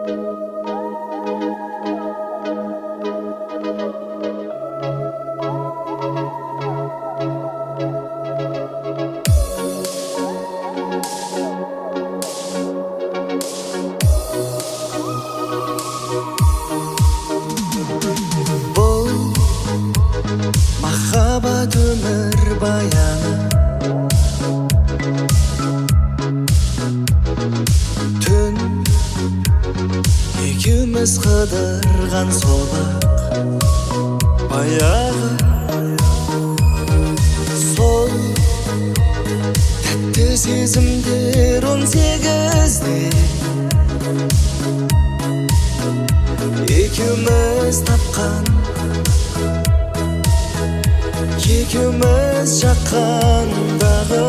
Махаббат өмір баяны, түн екеуміз қыдырған сол-ақ баяғы. Сол тәтті сезімдер 18-де екеуміз тапқан, екеуміз жаққандағы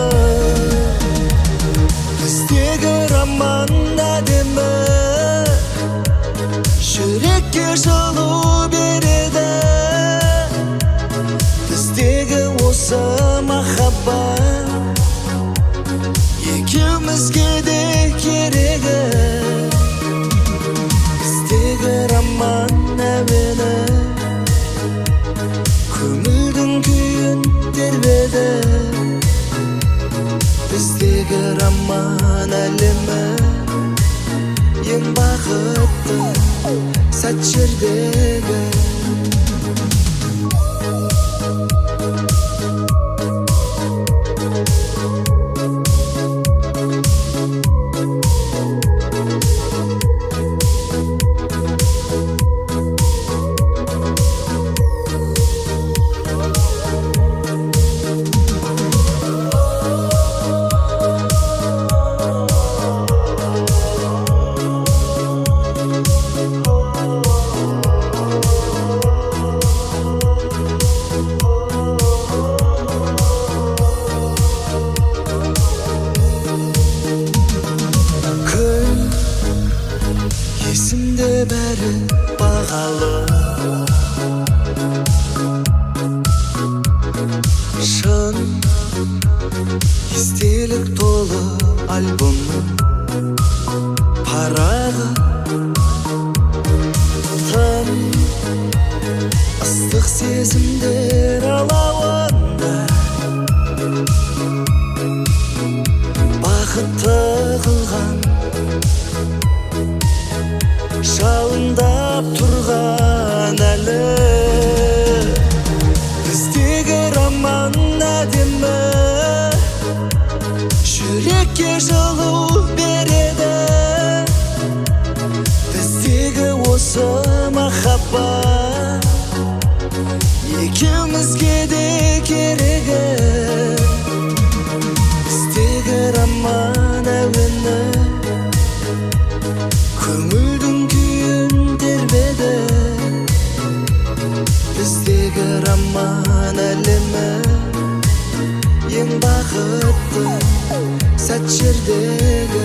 біздегі роман әдемі, жүрекке жылу береді. Біздегі осы махаббат екеумізге де керегі. Біздегі роман әуені көңілдің күйін тербеді. Біздегі роман әлемі ең бақытты сәт жердегі. Есімде бәрі бағалы, шын естелік толы альбомның парағы. Тым ыстық сезімдер алауында бақытты қылған, жалындап тұрған әлі. Біздегі роман әдемі, жүрекке жылу береді. Біздегі осы махаббат екеумізге де керегі. Біздегі роман әуені көңілдің күйін тербеді. Біздегі роман әлемі ең бақытты сәт жердегі.